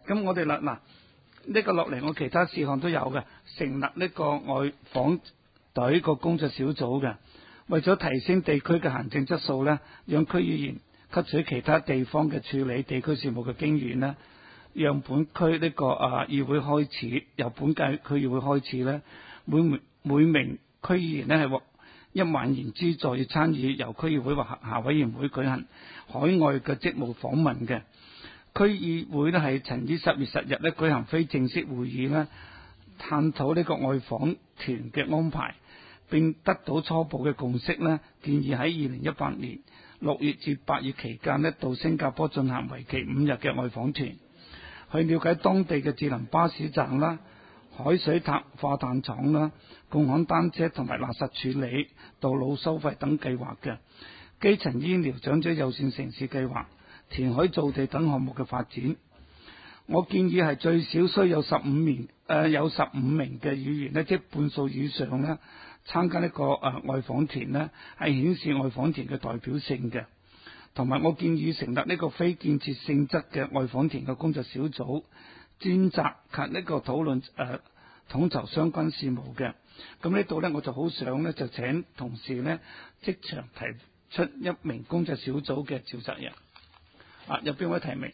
咁我哋呢個落嚟，我其他事項都有嘅，成立呢個外訪隊個工作小組嘅，為咗提升地區嘅行政質素呢，讓區議員吸取其他地方嘅處理地區事務嘅經驗呢，讓本區呢個議會開始，由本屆區議會開始呢，每名區議員呢係獲1萬元資助，要參與由區議會或轄下委員會舉行海外嘅職務訪問嘅。區議會呢係曾於10月10日呢舉行非正式會議呢，探討呢個外訪團嘅安排，並得到初步嘅共識呢，建議喺2018年6月至8月期間呢，到新加坡進行為期5日嘅外訪團，去了解當地嘅智能巴士站啦、海水化淡廠啦、共享單車同埋垃圾處理、道路收費等計劃嘅基層醫療、長者友善城市計劃、填海造地等項目嘅發展。我建議係最少需有15名嘅議員呢，即半數以上呢，參加呢個外訪團呢，係顯示外訪團嘅代表性嘅。同埋我建議成立呢個非建設性質嘅外訪團嘅工作小組，專責及呢個討論統籌相關事務嘅。咁呢度呢，我就好想呢，就請同事呢即場提出1名工作小組嘅召集人。有邊位提名？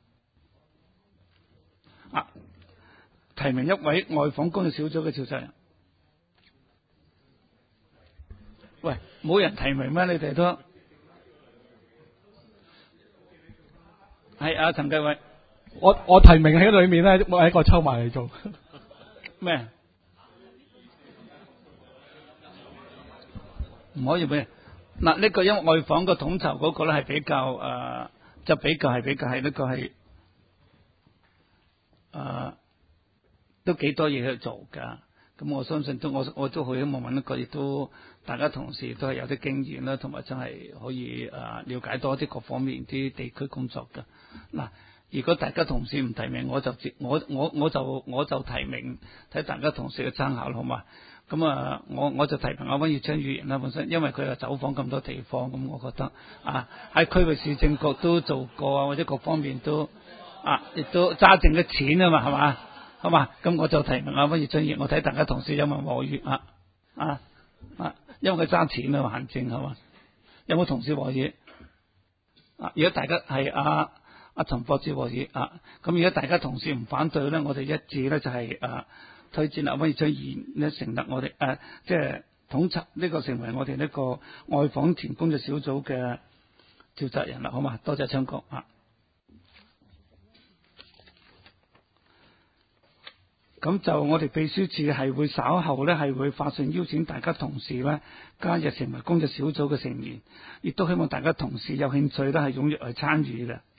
提名1位外訪工作小組嘅召集人。喂，冇人提名咩？你哋都係陳繼偉。 我提名喺裏面咧，我係一個抽埋嚟做咩？唔可以俾呢個，因為外訪個統籌嗰個咧係比較就比較係呢個係都幾多嘢去做㗎。咁我相信我都好希望揾一個，亦都大家同事都係有啲經驗啦，同埋真係可以了解多啲各方面啲地區工作㗎。如果大家同事唔提名，我就提名，睇大家同事嘅參考好嘛？咁我就提名溫耀昌議員啦，本身因為佢又走訪咁多地方，咁我覺得喺區域市政局都做過或者各方面都亦都揸正嘅錢啊嘛，係嘛？好嘛？咁我就提名溫耀昌議員，我睇大家同事有冇和議因為佢揸錢啊嘛，行政係嘛？有冇同事和議？如果大家係陳博志和議咁如果大家同事唔反對咧，我哋一致咧就係推薦溫耀昌議員咧成立我哋即係統籌呢個成為我哋呢個外訪團工作小組嘅召集人啦，好嘛？多謝昌哥咁就我哋秘書處係會稍後咧係會發信邀請大家同事咧加入成為工作小組嘅成員，亦都希望大家同事有興趣咧係踴躍去參與嘅。